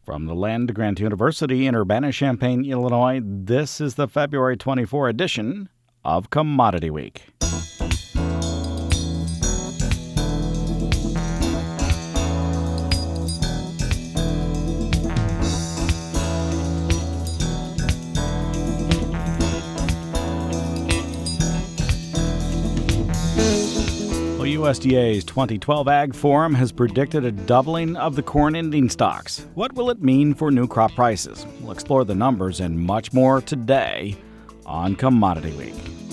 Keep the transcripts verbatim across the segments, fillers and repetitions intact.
From the land Grant University in Urbana-Champaign, Illinois, this is the February twenty-fourth edition of Commodity Week. U S D A's twenty twelve Ag Forum has predicted a doubling of the corn ending stocks. What will it mean for new crop prices? We'll explore the numbers and much more today on Commodity Week.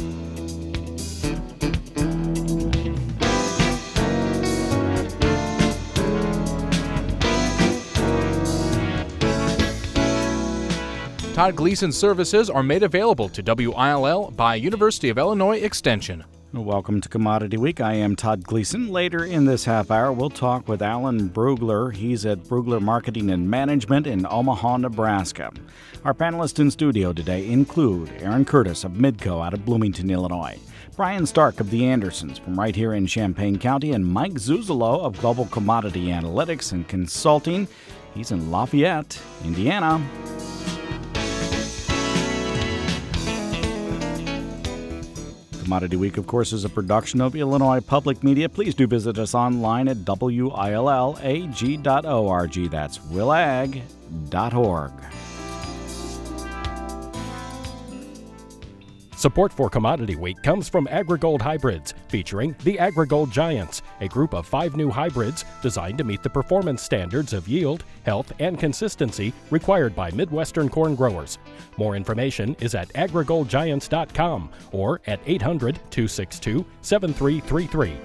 Todd Gleason services are made available to W I L L by University of Illinois Extension. Welcome to Commodity Week. I am Todd Gleason. Later in this half hour, we'll talk with Alan Brugler. He's at Brugler Marketing and Management in Omaha, Nebraska. Our panelists in studio today include Aaron Curtis of Midco out of Bloomington, Illinois, Brian Stark of the Andersons from right here in Champaign County, and Mike Zuzolo of Global Commodity Analytics and Consulting. He's in Lafayette, Indiana. Commodity Week, of course, is a production of Illinois Public Media. Please do visit us online at W I L L A G dot org. That's willag dot org. Support for Commodity Week comes from AgriGold Hybrids, featuring the AgriGold Giants, a group of five new hybrids designed to meet the performance standards of yield, health, and consistency required by Midwestern corn growers. More information is at agri gold giants dot com or at eight hundred, two six two, seven three three three.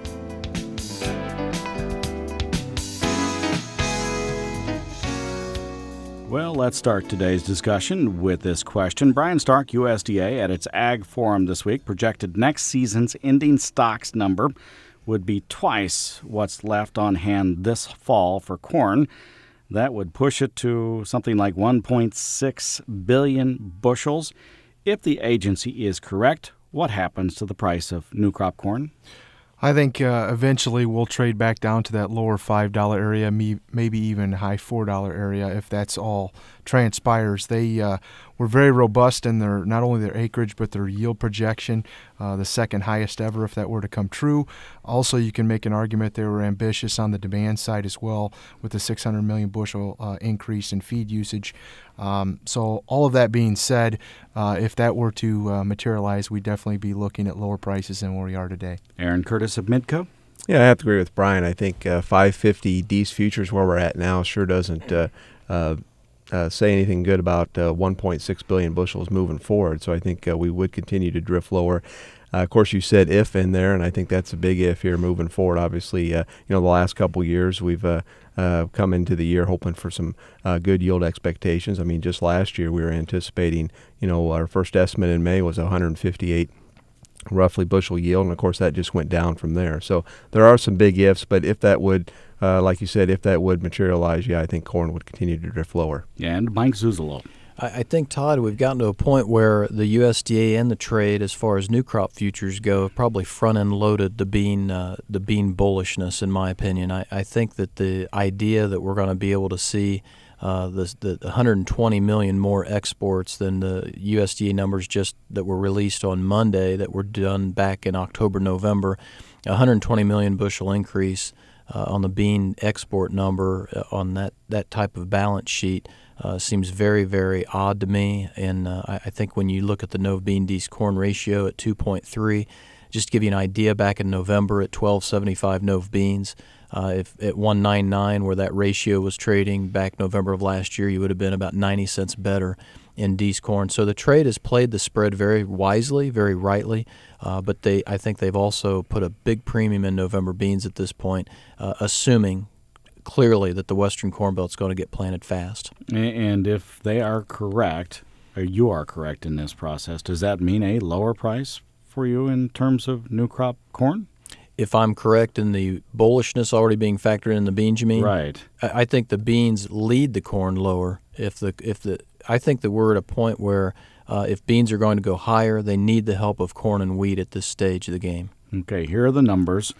Well, let's start today's discussion with this question. Brian Stark, U S D A, at its Ag Forum this week, projected next season's ending stocks number would be twice what's left on hand this fall for corn. That would push it to something like one point six billion bushels. If the agency is correct, what happens to the price of new crop corn? I think uh, eventually we'll trade back down to that lower five dollar area, me, maybe even high four dollar area if that's all transpires. They uh, were very robust in their not only their acreage but their yield projection, uh, the second highest ever if that were to come true. Also, you can make an argument they were ambitious on the demand side as well with the six hundred million bushel uh, increase in feed usage. Um, so all of that being said, uh, if that were to uh, materialize, we'd definitely be looking at lower prices than where we are today. Aaron Curtis of Midco? Yeah, I have to agree with Brian. I think uh, five fifty D's futures where we're at now sure doesn't uh, uh, uh, say anything good about uh, one point six billion bushels moving forward. So I think uh, we would continue to drift lower. Uh, of course, you said if in there, and I think that's a big if here moving forward. Obviously, uh, you know, the last couple years we've uh, uh, come into the year hoping for some uh, good yield expectations. I mean, just last year we were anticipating, you know, our first estimate in May was one hundred fifty-eight roughly bushel yield, and of course that just went down from there. So there are some big ifs, but if that would, uh, like you said, if that would materialize, yeah, I think corn would continue to drift lower. And Mike Zuzolo. I think, Todd, we've gotten to a point where the U S D A and the trade, as far as new crop futures go, have probably front-end loaded the bean uh, the bean bullishness, in my opinion. I, I think that the idea that we're going to be able to see uh, the, the one hundred twenty million more exports than the U S D A numbers just that were released on Monday that were done back in October, November, one hundred twenty million bushel increase uh, on the bean export number uh, on that, that type of balance sheet. Uh, seems very, very odd to me, and uh, I, I think when you look at the Nov Bean D's corn ratio at two point three, just to give you an idea, back in November at twelve seventy-five Nov Beans, uh, if at one ninety-nine where that ratio was trading back November of last year, you would have been about ninety cents better in D's corn. So the trade has played the spread very wisely, very rightly, uh, but they I think they've also put a big premium in November beans at this point, uh, assuming clearly that the Western Corn Belt is going to get planted fast. And if they are correct, or you are correct in this process, does that mean a lower price for you in terms of new crop corn? If I'm correct in the bullishness already being factored in the beans, you mean? Right. I, I think the beans lead the corn lower. If the if the I think that we're at a point where uh, if beans are going to go higher, they need the help of corn and wheat at this stage of the game. Okay, here are the numbers.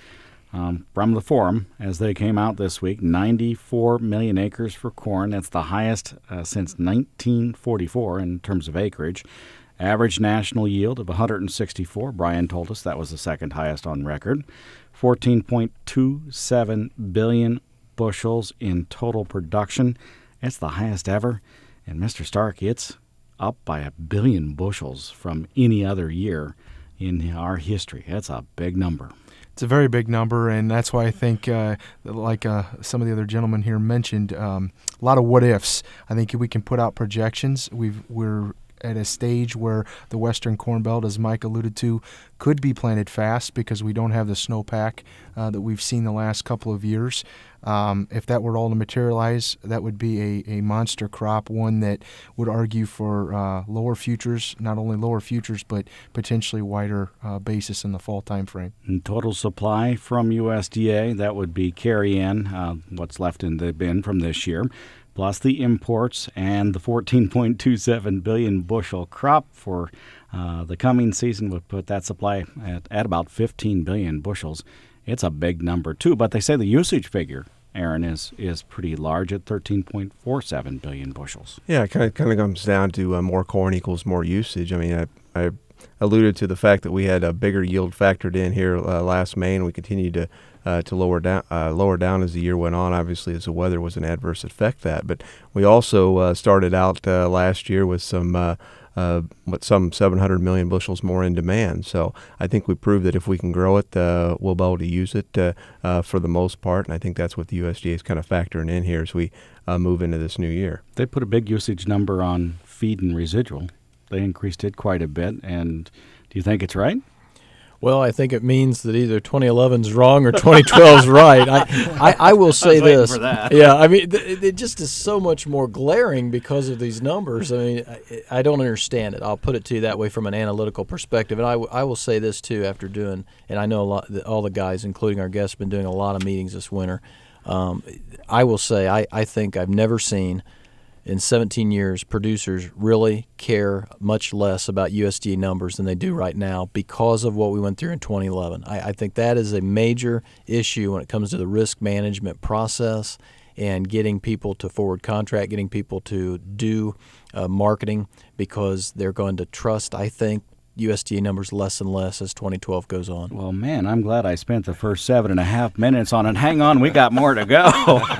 um, from the Forum as they came out this week. ninety-four million acres for corn. That's the highest uh, since nineteen forty-four in terms of acreage. Average national yield of one hundred sixty-four. Brian told us that was the second highest on record. fourteen point two seven billion bushels in total production. It's the highest ever. And Mister Stark, it's up by a billion bushels from any other year in our history. That's a big number. It's a very big number, and that's why I think, uh, like uh, some of the other gentlemen here mentioned, um, a lot of what ifs. I think we can put out projections. We've, we're at a stage where the Western Corn Belt, as Mike alluded to, could be planted fast because we don't have the snowpack uh, that we've seen the last couple of years. Um, if that were all to materialize, that would be a, a monster crop, one that would argue for uh, lower futures, not only lower futures, but potentially wider uh, basis in the fall time frame. And total supply from U S D A, that would be carry-in, uh, what's left in the bin from this year, plus the imports and the fourteen point two seven billion bushel crop for uh, the coming season would put that supply at, at about fifteen billion bushels. It's a big number, too, but they say the usage figure, Aaron, is is pretty large at thirteen point four seven billion bushels. Yeah, it kind of, kind of comes down to uh, more corn equals more usage. I mean, I, I alluded to the fact that we had a bigger yield factored in here uh, last May, and we continued to uh, to lower down uh, lower down as the year went on. Obviously, as the weather was an adverse effect that, but we also uh, started out uh, last year with some. Uh, Uh, what some seven hundred million bushels more in demand. So I think we proved that if we can grow it, uh, we'll be able to use it uh, uh, for the most part. And I think that's what the U S D A is kind of factoring in here as we uh, move into this new year. They put a big usage number on feed and residual. They increased it quite a bit. And do you think it's right? Well, I think it means that either twenty eleven is wrong or twenty twelve is right. I, I, I will say I was this. for that. Yeah, I mean, th- it just is so much more glaring because of these numbers. I mean, I, I don't understand it. I'll put it to you that way from an analytical perspective. And I, w- I will say this, too, after doing, and I know a lot, all the guys, including our guests, have been doing a lot of meetings this winter. Um, I will say I, I think I've never seen in seventeen years, producers really care much less about U S D A numbers than they do right now because of what we went through in twenty eleven. I, I think that is a major issue when it comes to the risk management process and getting people to forward contract, getting people to do uh, marketing because they're going to trust, I think, U S D A numbers less and less as twenty twelve goes on. Well, man, I'm glad I spent the first seven and a half minutes on it. Hang on, we got more to go.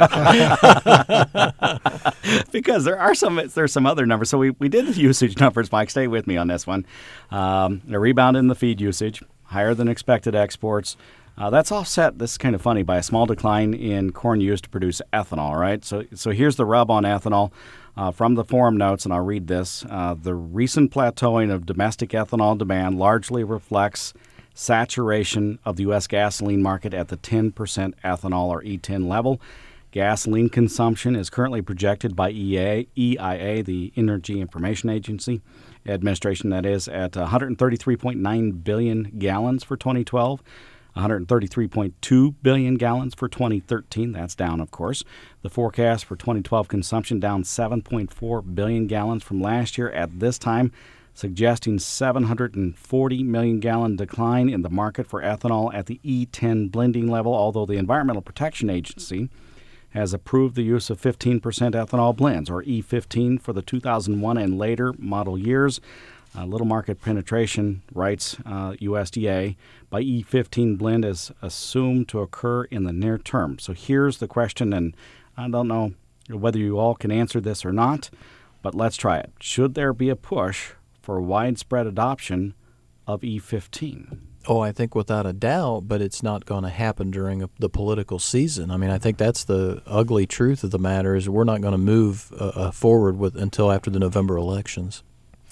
Because there are some there's some other numbers. So we, we did the usage numbers, Mike. Stay with me on this one. Um, a rebound in the feed usage, higher than expected exports. Uh, that's offset, this is kind of funny, by a small decline in corn used to produce ethanol, right? So, so here's the rub on ethanol. Uh, from the forum notes, and I'll read this, uh, the recent plateauing of domestic ethanol demand largely reflects saturation of the U S gasoline market at the ten percent ethanol or E ten level. Gasoline consumption is currently projected by E I A, the Energy Information Agency Administration, that is, at one hundred thirty-three point nine billion gallons for twenty twelve. one hundred thirty-three point two billion gallons for twenty thirteen. That's down, of course. The forecast for twenty twelve consumption down seven point four billion gallons from last year at this time, suggesting seven hundred forty million gallon decline in the market for ethanol at the E ten blending level, although the Environmental Protection Agency has approved the use of fifteen percent ethanol blends, or E fifteen, for the two thousand one and later model years. Uh, little market penetration, writes uh, U S D A, by E fifteen blend is assumed to occur in the near term. So here's the question, and I don't know whether you all can answer this or not, but let's try it. Should there be a push for widespread adoption of E fifteen? Oh, I think without a doubt, but it's not going to happen during a, the political season. I mean, I think that's the ugly truth of the matter is we're not going to move uh, uh, forward with until after the November elections.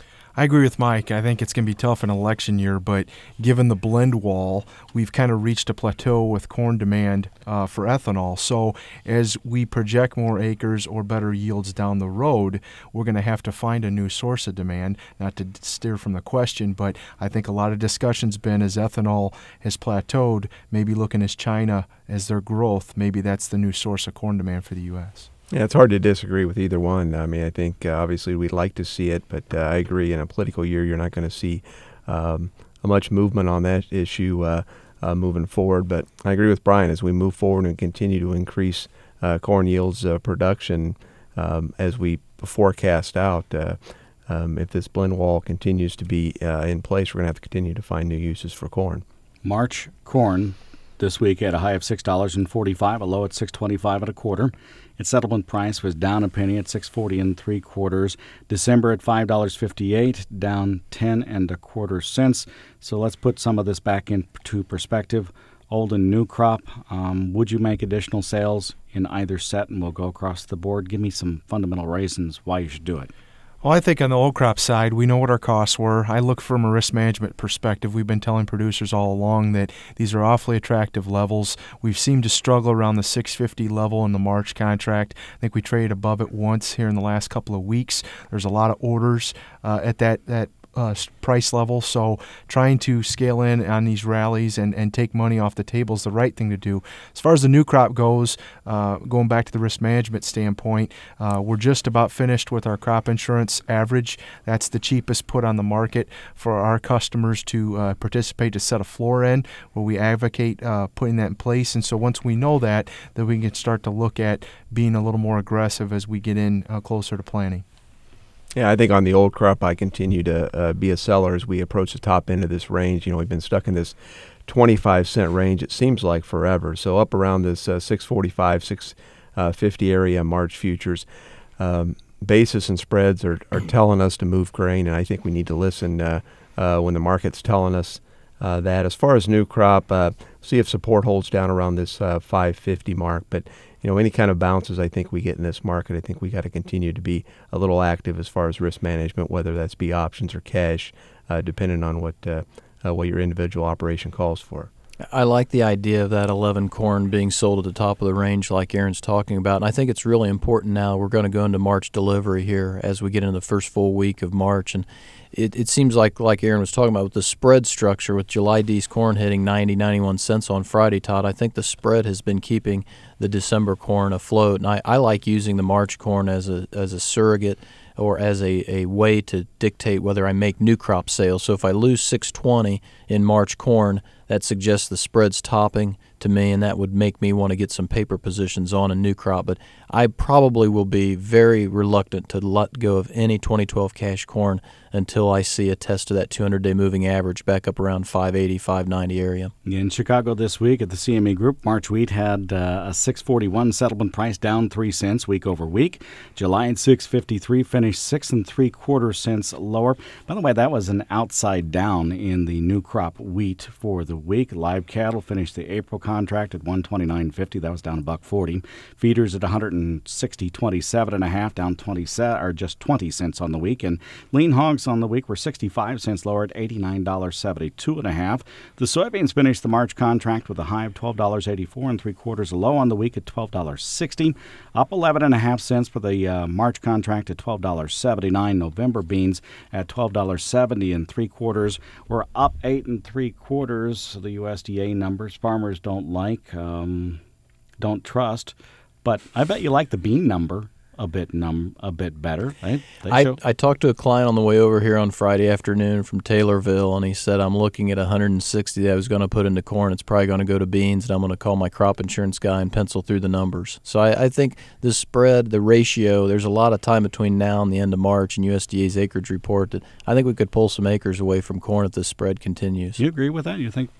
I agree with Mike. I think it's going to be tough in election year, but given the blend wall, we've kind of reached a plateau with corn demand uh, for ethanol. So as we project more acres or better yields down the road, we're going to have to find a new source of demand. Not to steer from the question, but I think a lot of discussion's been as ethanol has plateaued, maybe looking as China as their growth, maybe that's the new source of corn demand for the U S Yeah, it's hard to disagree with either one. I mean, I think uh, obviously we'd like to see it, but uh, I agree in a political year you're not going to see um, much movement on that issue. Uh, uh, moving forward. But I agree with Brian, as we move forward and continue to increase uh, corn yields uh, production um, as we forecast out. Uh, um, if this blend wall continues to be uh, in place, we're going to have to continue to find new uses for corn. March corn this week at a high of six dollars and forty-five, a low at six twenty-five and a quarter. Its settlement price was down a penny at six forty and three quarters. December at five dollars and fifty-eight, down ten and a quarter cents. So let's put some of this back into perspective. Old and new crop, um, would you make additional sales in either set? And we'll go across the board. Give me some fundamental reasons why you should do it. Well, I think on the old crop side, we know what our costs were. I look from a risk management perspective. We've been telling producers all along that these are awfully attractive levels. We've seemed to struggle around the six fifty level in the March contract. I think we traded above it once here in the last couple of weeks. There's a lot of orders uh, at that that. Uh, price level, so trying to scale in on these rallies and, and take money off the table is the right thing to do. As far as the new crop goes, uh, going back to the risk management standpoint, uh, we're just about finished with our crop insurance average. That's the cheapest put on the market for our customers to uh, participate, to set a floor in, where we advocate uh, putting that in place. And so once we know that, then we can start to look at being a little more aggressive as we get in uh, closer to planting. Yeah, I think on the old crop, I continue to uh, be a seller as we approach the top end of this range. You know, we've been stuck in this twenty-five cent range, it seems like forever. So up around this uh, six forty-five, six fifty area March futures. Um, basis and spreads are, are telling us to move grain, and I think we need to listen uh, uh, when the market's telling us uh, that. As far as new crop, uh, see if support holds down around this uh, five fifty mark. But you know, any kind of bounces I think we get in this market, I think we got to continue to be a little active as far as risk management, whether that's be options or cash, uh, depending on what uh, uh, what your individual operation calls for. I like the idea of that eleven corn being sold at the top of the range like Aaron's talking about, and I think it's really important now. We're going to go into March delivery here as we get into the first full week of March, and it, it seems like, like Aaron was talking about, with the spread structure, with July D's corn hitting ninety, ninety-one cents on Friday, Todd, I think the spread has been keeping the December corn afloat, and I, I like using the March corn as a as a surrogate or as a, a way to dictate whether I make new crop sales. So if I lose six twenty in March corn, that suggests the spread's topping to me, and that would make me want to get some paper positions on a new crop. But I probably will be very reluctant to let go of any twenty twelve cash corn until I see a test of that two hundred day moving average back up around five eighty, five ninety area. In Chicago this week at the C M E Group, March wheat had uh, a six forty-one settlement price, down three cents week over week. July at six fifty-three, finished six and three quarter cents lower. By the way, that was an outside down in the new crop wheat for the week. Live cattle finished the April contract at one twenty-nine fifty. That was down a buck forty. Feeders at one sixty twenty-seven and a half, down twenty cents, or just twenty cents on the week. And lean hogs on the week were sixty-five cents lower at eighty-nine seventy-two and a half. The soybeans finished the March contract with a high of twelve eighty-four and three quarters, a low on the week at twelve sixty. Up eleven and a half cents for the uh, March contract at twelve seventy-nine. November beans at twelve seventy and three quarters. We're up eight and three quarters. The U S D A numbers farmers don't like, um, don't trust, but I bet you like the bean number a bit num a bit better, right? I, I talked to a client on the way over here on Friday afternoon from Taylorville, and he said, I'm looking at one hundred sixty that I was going to put into corn. It's probably going to go to beans, and I'm going to call my crop insurance guy and pencil through the numbers. So I, I think the spread, the ratio, there's a lot of time between now and the end of March and U S D A's acreage report that I think we could pull some acres away from corn if this spread continues. You agree with that? You think?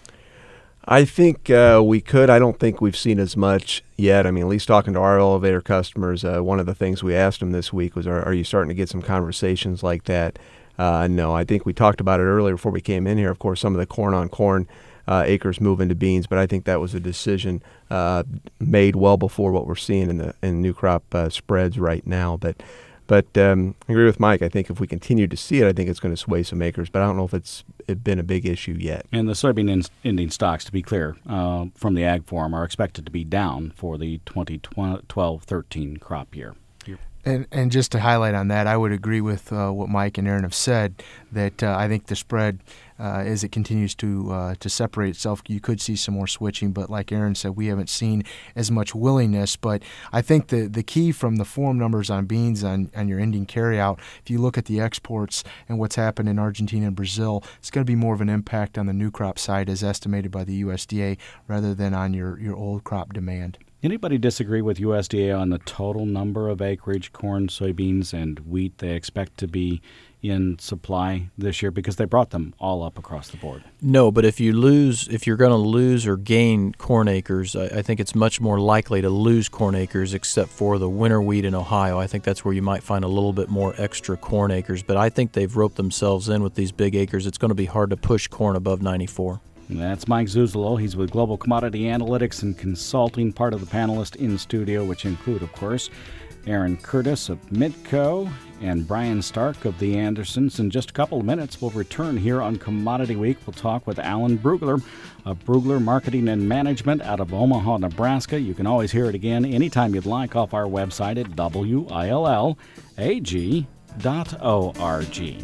I think uh, we could. I don't think we've seen as much yet. I mean, at least talking to our elevator customers, uh, one of the things we asked them this week was, are, are you starting to get some conversations like that? Uh, no, I think we talked about it earlier before we came in here. Of course, some of the corn-on-corn uh, acres move into beans, but I think that was a decision uh, made well before what we're seeing in the in new crop uh, spreads right now. But But um, I agree with Mike. I think if we continue to see it, I think it's going to sway some acres. But I don't know if it's it been a big issue yet. And the soybean ending stocks, to be clear, uh, from the Ag Forum are expected to be down for the twenty twelve thirteen crop year. And and just to highlight on that, I would agree with uh, what Mike and Aaron have said, that uh, I think the spread, uh, as it continues to uh, to separate itself, you could see some more switching. But like Aaron said, we haven't seen as much willingness. But I think the, the key from the form numbers on beans on, on your ending carryout, if you look at the exports and what's happened in Argentina and Brazil, it's going to be more of an impact on the new crop side as estimated by the U S D A rather than on your, your old crop demand. Anybody disagree with U S D A on the total number of acreage, corn, soybeans, and wheat they expect to be in supply this year? Because they brought them all up across the board. No, but if you lose, if you're going to lose or gain corn acres, I, I think it's much more likely to lose corn acres except for the winter wheat in Ohio. I think that's where you might find a little bit more extra corn acres. But I think they've roped themselves in with these big acres. It's going to be hard to push corn above ninety-four. That's Mike Zuzolo. He's with Global Commodity Analytics and Consulting, part of the panelists in studio, which include, of course, Aaron Curtis of Midco and Brian Stark of the Andersons. In just a couple of minutes, we'll return here on Commodity Week. We'll talk with Alan Brugler of Brugler Marketing and Management out of Omaha, Nebraska. You can always hear it again anytime you'd like off our website at W I L L A G dot org.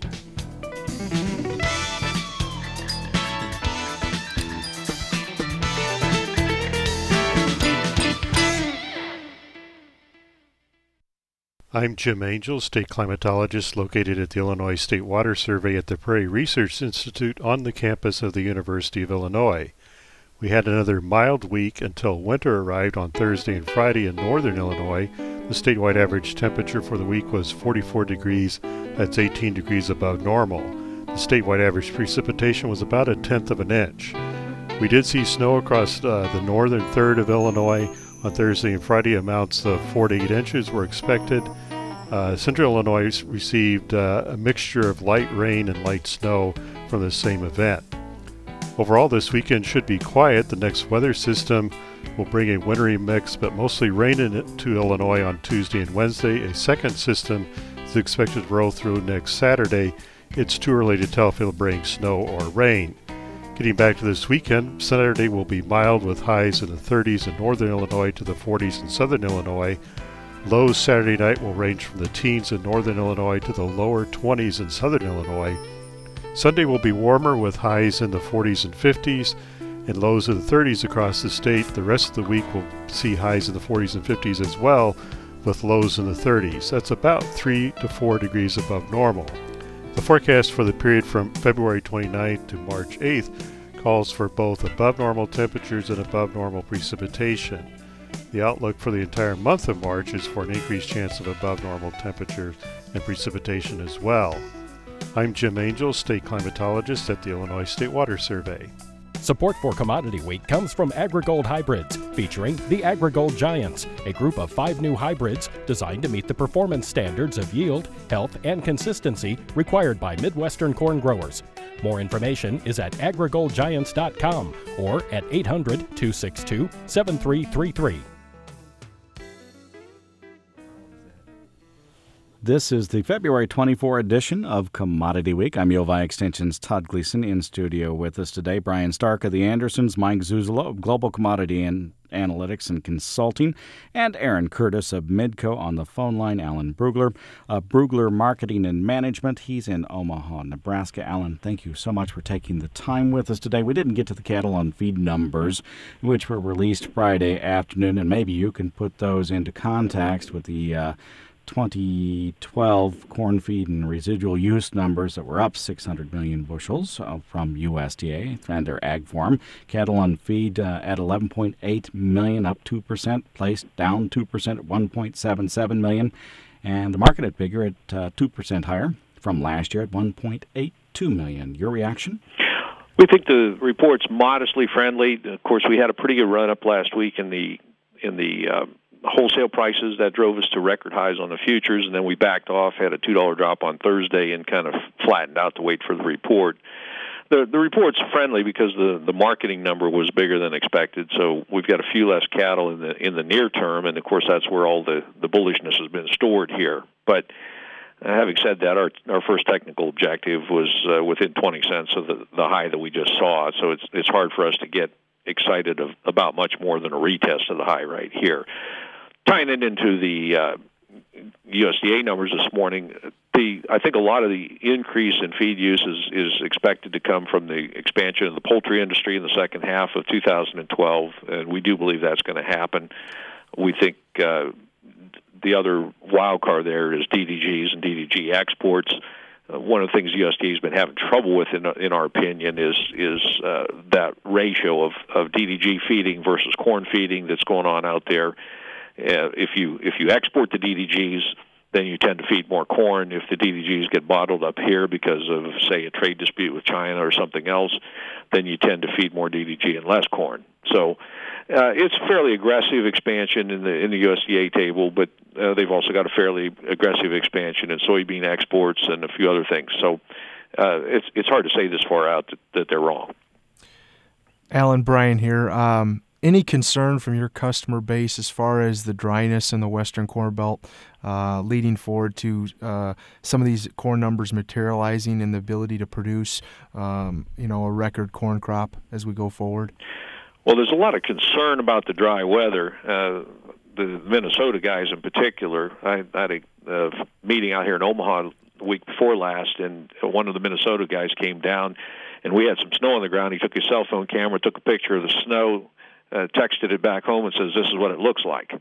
I'm Jim Angel, state climatologist located at the Illinois State Water Survey at the Prairie Research Institute on the campus of the University of Illinois. We had another mild week until winter arrived on Thursday and Friday in northern Illinois. The statewide average temperature for the week was forty-four degrees, that's eighteen degrees above normal. The statewide average precipitation was about a tenth of an inch. We did see snow across uh, the northern third of Illinois on Thursday and Friday. Amounts of four to eight inches were expected. Uh, Central Illinois received uh, a mixture of light rain and light snow from the same event. Overall, this weekend should be quiet. The next weather system will bring a wintry mix, but mostly rain into Illinois on Tuesday and Wednesday. A second system is expected to roll through next Saturday. It's too early to tell if it'll bring snow or rain. Getting back to this weekend, Saturday will be mild with highs in the thirties in northern Illinois to the forties in southern Illinois. Lows Saturday night will range from the teens in northern Illinois to the lower twenties in southern Illinois. Sunday will be warmer with highs in the forties and fifties and lows in the thirties across the state. The rest of the week will see highs in the forties and fifties as well, with lows in the thirties. That's about three to four degrees above normal. The forecast for the period from February twenty-ninth to March eighth calls for both above normal temperatures and above normal precipitation. The outlook for the entire month of March is for an increased chance of above normal temperatures and precipitation as well. I'm Jim Angel, state climatologist at the Illinois State Water Survey. Support for Commodity Week comes from AgriGold Hybrids, featuring the AgriGold Giants, a group of five new hybrids designed to meet the performance standards of yield, health, and consistency required by Midwestern corn growers. More information is at agri gold giants dot com or at eight hundred, two six two, seven three three three. This is the February twenty-fourth edition of Commodity Week. I'm U of I Extension's Todd Gleason. In studio with us today, Brian Stark of the Andersons, Mike Zuzolo of Global Commodity and Analytics and Consulting, and Aaron Curtis of Midco. On the phone line, Alan Brugler of Brugler Marketing and Management. He's in Omaha, Nebraska. Alan, thank you so much for taking the time with us today. We didn't get to the cattle on feed numbers, which were released Friday afternoon, and maybe you can put those into context with the uh, twenty twelve corn feed and residual use numbers that were up six hundred million bushels uh, from U S D A and their ag form. Cattle on feed uh, at eleven point eight million, up two percent, placed down two percent at one point seven seven million, and the marketed figure at uh, two percent higher from last year at one point eight two million. Your reaction? We think the report's modestly friendly. Of course, we had a pretty good run up last week in the in the uh, wholesale prices that drove us to record highs on the futures, and then we backed off, had a two dollar drop on Thursday, and kind of flattened out to wait for the report. The the report's friendly because the, the marketing number was bigger than expected, so we've got a few less cattle in the in the near term, and of course that's where all the, the bullishness has been stored here. But uh, having said that, our our first technical objective was uh, within twenty cents of the, the high that we just saw, so it's it's hard for us to get excited of, about much more than a retest of the high right here. Tying it into the uh, U S D A numbers this morning, the I think a lot of the increase in feed use is, is expected to come from the expansion of the poultry industry in the second half of two thousand twelve, and we do believe that's going to happen. We think uh, the other wild card there is D D Gs and D D G exports. Uh, one of the things the U S D A has been having trouble with, in, in our opinion, is is uh, that ratio of, of D D G feeding versus corn feeding that's going on out there. Uh, if you if you export the D D Gs, then you tend to feed more corn. If the D D Gs get bottled up here because of, say, a trade dispute with China or something else, then you tend to feed more D D G and less corn. So uh, it's fairly aggressive expansion in the in the U S D A table, but uh, they've also got a fairly aggressive expansion in soybean exports and a few other things. So uh, it's it's hard to say this far out that, that they're wrong. Alan, Brian here. Um, any concern from your customer base as far as the dryness in the Western Corn Belt uh, leading forward to uh, some of these corn numbers materializing and the ability to produce, um, you know, a record corn crop as we go forward? Well, there's a lot of concern about the dry weather. Uh, the Minnesota guys in particular. I, I had a uh, meeting out here in Omaha the week before last, and one of the Minnesota guys came down, and we had some snow on the ground. He took his cell phone camera, took a picture of the snow, uh, texted it back home, and says, "This is what it looks like."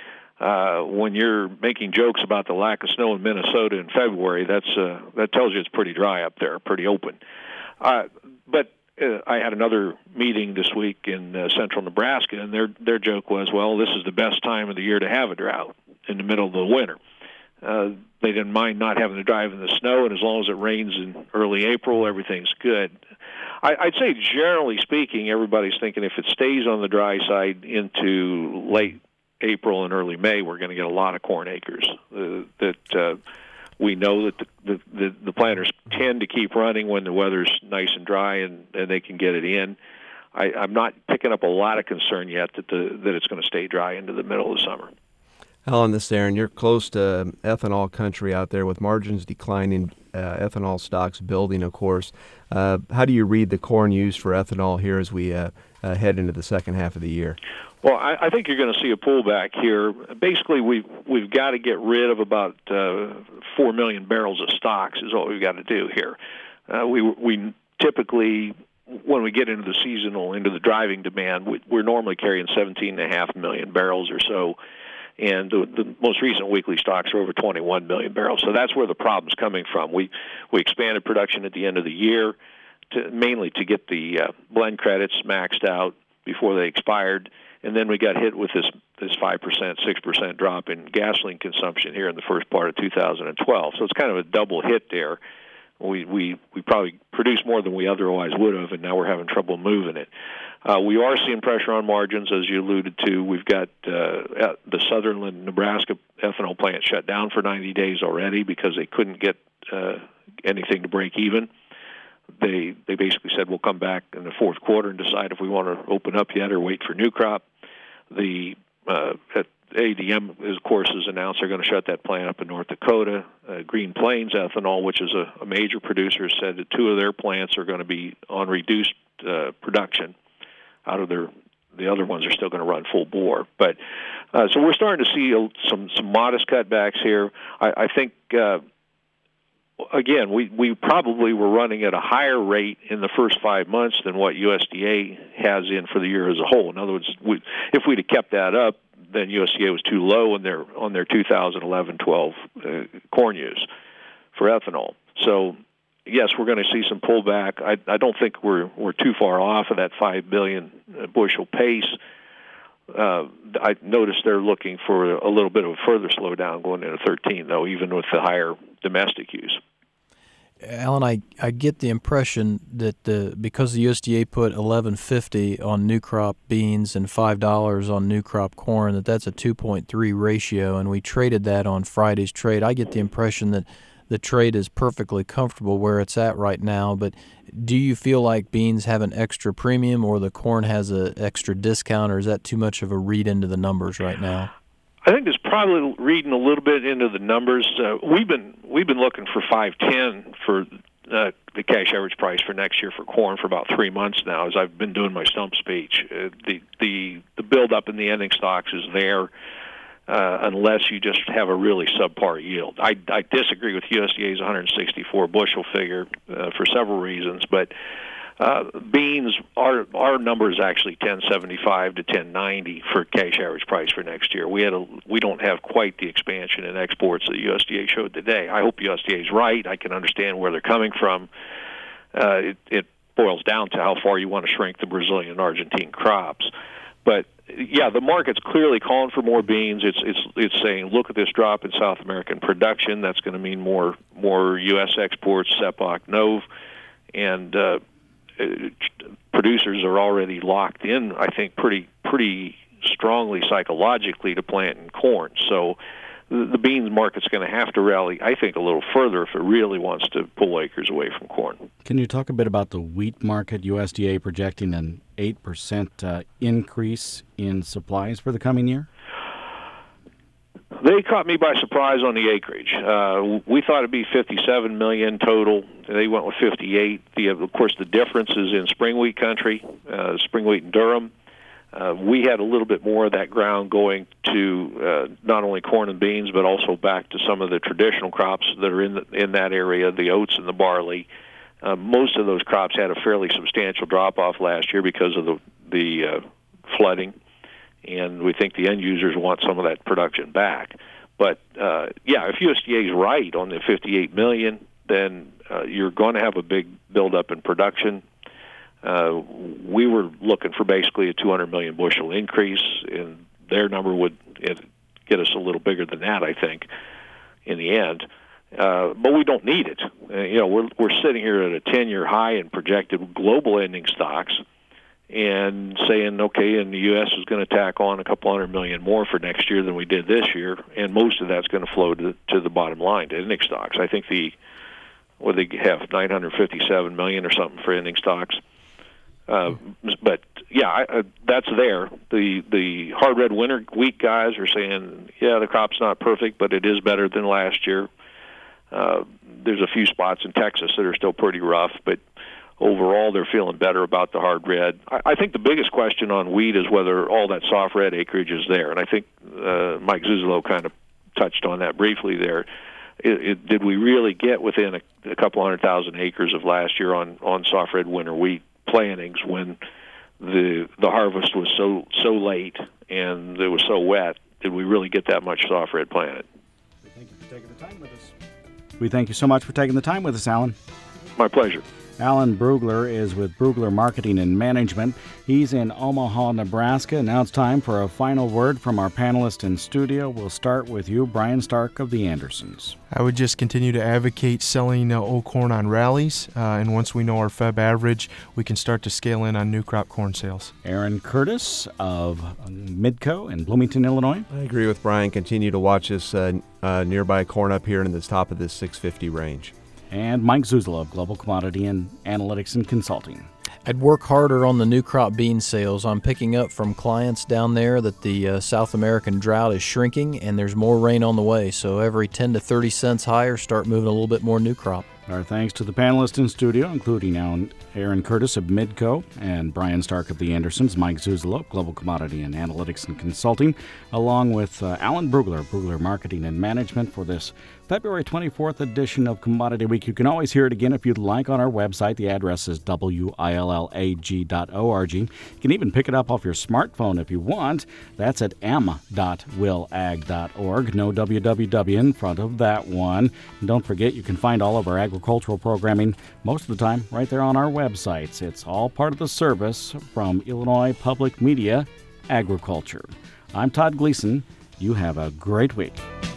Uh, when you're making jokes about the lack of snow in Minnesota in February, that's uh, that tells you it's pretty dry up there, pretty open. Uh, but uh, I had another meeting this week in uh, central Nebraska, and their their joke was, well, this is the best time of the year to have a drought, in the middle of the winter. Uh, they didn't mind not having to drive in the snow, and as long as it rains in early April, everything's good. I, I'd say, generally speaking, everybody's thinking if it stays on the dry side into late April and early May, we're going to get a lot of corn acres. Uh, that uh, we know that the, the, the, the planters tend to keep running when the weather's nice and dry and, and they can get it in. I, I'm not picking up a lot of concern yet that the that it's going to stay dry into the middle of the summer. Alan, this is Aaron. You're close to ethanol country out there with margins declining, uh, ethanol stocks building, of course. Uh, how do you read the corn used for ethanol here as we uh, uh, head into the second half of the year? Well, I, I think you're going to see a pullback here. Basically, we've, we've got to get rid of about uh, four million barrels of stocks is all we've got to do here. Uh, we, we typically, when we get into the seasonal, into the driving demand, we, we're normally carrying seventeen point five million barrels or so. And the, the most recent weekly stocks are over twenty-one million barrels. So that's where the problem's coming from. We we expanded production at the end of the year, to, mainly to get the uh, blend credits maxed out before they expired, and then we got hit with this this five percent, six percent drop in gasoline consumption here in the first part of two thousand twelve. So it's kind of a double hit there. We we we probably produced more than we otherwise would have, and now we're having trouble moving it. Uh, we are seeing pressure on margins, as you alluded to. We've got uh, the Sutherland, Nebraska ethanol plant shut down for ninety days already because they couldn't get uh, anything to break even. They they basically said we'll come back in the fourth quarter and decide if we want to open up yet or wait for new crop. The uh, A D M, of course, has announced they're going to shut that plant up in North Dakota. Uh, Green Plains Ethanol, which is a, a major producer, said that two of their plants are going to be on reduced uh, production. Out of their, the other ones are still going to run full bore. But uh, so we're starting to see a, some some modest cutbacks here. I, I think uh, again we we probably were running at a higher rate in the first five months than what U S D A has in for the year as a whole. In other words, we, if we'd have kept that up, then U S D A was too low on their on their two thousand eleven twelve uh, corn use for ethanol. So yes, we're going to see some pullback. I, I don't think we're we're too far off of that five billion bushel pace. Uh, I noticed they're looking for a little bit of a further slowdown going into thirteen, though, even with the higher domestic use. Alan, I, I get the impression that the because the U S D A put eleven fifty on new crop beans and five dollars on new crop corn, that that's a two point three ratio, and we traded that on Friday's trade. I get the impression that the trade is perfectly comfortable where it's at right now, but do you feel like beans have an extra premium or the corn has an extra discount, or is that too much of a read into the numbers right now? I think it's probably reading a little bit into the numbers. Uh, we've been we've been looking for five ten for uh, the cash average price for next year for corn for about three months now. As I've been doing my stump speech, uh, the the the buildup in the ending stocks is there. uh, unless you just have a really subpar yield. I, I disagree with U S D A's one hundred sixty-four bushel figure uh, for several reasons, but uh, beans, our our number is actually ten seventy-five to ten ninety for cash average price for next year. We had a we don't have quite the expansion in exports that U S D A showed today. I hope U S D A is right. I can understand where they're coming from. Uh, it, it boils down to how far you want to shrink the Brazilian and Argentine crops. But yeah, the market's clearly calling for more beans. It's it's it's saying, look at this drop in South American production. That's going to mean more more U S exports, C E P A C, N O V, and uh, producers are already locked in, I think, pretty pretty strongly psychologically to planting corn. So the beans market's going to have to rally, I think, a little further if it really wants to pull acres away from corn. Can you talk a bit about the wheat market? U S D A projecting an eight percent uh, increase in supplies for the coming year? They caught me by surprise on the acreage. Uh, we thought it'd be fifty-seven million total. They went with fifty-eight. The, of course, the difference is in spring wheat country, uh, spring wheat in Durham. Uh, we had a little bit more of that ground going to uh, not only corn and beans, but also back to some of the traditional crops that are in the, in that area, the oats and the barley. Uh, most of those crops had a fairly substantial drop-off last year because of the, the uh, flooding, and we think the end users want some of that production back. But, uh, yeah, if U S D A is right on the fifty-eight million, then uh, you're going to have a big buildup in production. Uh, we were looking for basically a two hundred million bushel increase, and their number would get us a little bigger than that, I think, in the end. Uh, but we don't need it. Uh, you know, we're we're sitting here at a ten-year high in projected global ending stocks, and saying, okay, and the U S is going to tack on a couple hundred million more for next year than we did this year, and most of that's going to flow to, to the bottom line, to ending stocks. I think the what they have nine hundred fifty-seven million or something for ending stocks. Uh, but yeah, I, uh, that's there. The the hard red winter wheat guys are saying, yeah, the crop's not perfect, but it is better than last year. Uh, there's a few spots in Texas that are still pretty rough, but overall they're feeling better about the hard red. I, I think the biggest question on wheat is whether all that soft red acreage is there, and I think uh, Mike Zuzolo kind of touched on that briefly there. It, it, did we really get within a, a couple hundred thousand acres of last year on, on soft red winter wheat plantings when the the harvest was so so late and it was so wet? Did we really get that much soft red planted? We thank you for taking the time with us. We thank you so much for taking the time with us, Alan. My pleasure. Alan Brugler is with Brugler Marketing and Management. He's in Omaha, Nebraska. Now it's time for a final word from our panelist in studio. We'll start with you, Brian Stark of the Andersons. I would just continue to advocate selling uh, old corn on rallies, uh, and once we know our Feb average, we can start to scale in on new crop corn sales. Aaron Curtis of Midco in Bloomington, Illinois. I agree with Brian. Continue to watch this uh, uh, nearby corn up here in the top of this six fifty range. And Mike Zuzolo of Global Commodity and Analytics and Consulting. I'd work harder on the new crop bean sales. I'm picking up from clients down there that the uh, South American drought is shrinking and there's more rain on the way. So every ten to thirty cents higher, start moving a little bit more new crop. Our thanks to the panelists in studio, including Alan, Aaron Curtis of Midco and Brian Stark of the Andersons, Mike Zuzolo, Global Commodity and Analytics and Consulting, along with uh, Alan Brugler, Brugler Marketing and Management, for this February twenty-fourth edition of Commodity Week. You can always hear it again if you'd like on our website. The address is W I L L A G dot org. You can even pick it up off your smartphone if you want. That's at m dot will ag dot org. No W W W in front of that one. And don't forget, you can find all of our agricultural programming most of the time right there on our websites. It's all part of the service from Illinois Public Media Agriculture. I'm Todd Gleason. You have a great week.